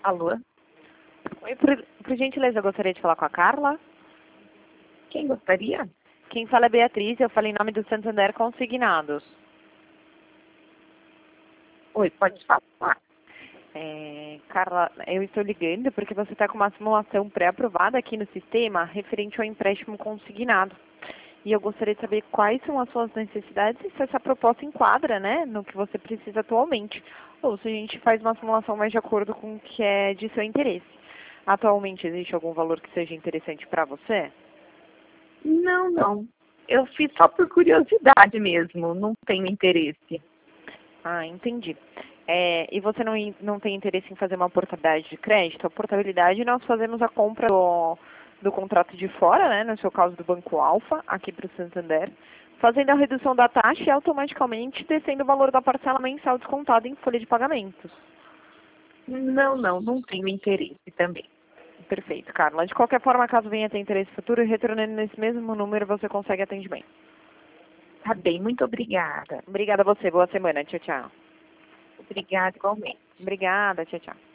Alô? Oi, por gentileza, eu gostaria de falar com a Carla. Quem gostaria? Quem fala é Beatriz, eu falo em nome do Santander Consignados. Oi, pode falar. Carla, eu estou ligando porque você está com uma simulação pré-aprovada aqui no sistema referente ao empréstimo consignado. E eu gostaria de saber quais são as suas necessidades e se essa proposta enquadra, né, no que você precisa atualmente. Ou se a gente faz uma simulação mais de acordo com o que é de seu interesse. Atualmente existe algum valor que seja interessante para você? Não. Eu fiz só por curiosidade mesmo, não tenho interesse. Ah, entendi. E você não tem interesse em fazer uma portabilidade de crédito? A portabilidade nós fazemos a compra do contrato de fora, né, no seu caso do Banco Alfa, aqui para o Santander, fazendo a redução da taxa e automaticamente descendo o valor da parcela mensal descontada em folha de pagamentos. Não tenho interesse também. Perfeito, Carla. De qualquer forma, caso venha ter interesse futuro, retornando nesse mesmo número, você consegue atendimento. Tá bem, muito obrigada. Obrigada a você. Boa semana. Tchau, tchau. Obrigada igualmente. Obrigada. Tchau, tchau.